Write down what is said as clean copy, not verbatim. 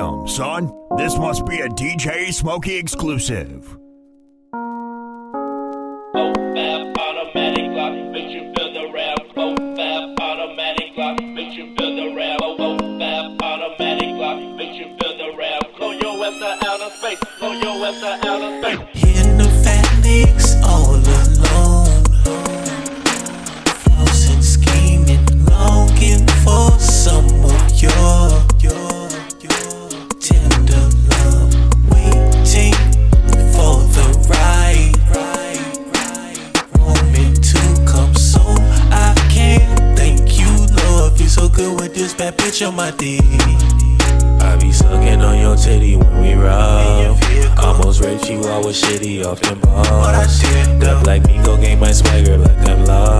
Damn, son. This must be a DJ Smokey exclusive. Oh, fab automatic lock, makes you feel the rap. Oh, fab automatic lock, makes you feel the rap. Oh, fab automatic lock, makes you feel the rap. Blow your ass to outer space, blow your ass to outer space. Hitting the fat licks all alone, flossing, scheming, longing for some of your tender love, waiting for the right moment to come. So I can't thank you, Lord. Feel so good with this bad bitch on my dick. I be sucking on your titty when we rock. Almost raped you, I was shitty off them balls. That Black Migo game my swagger like I'm lost.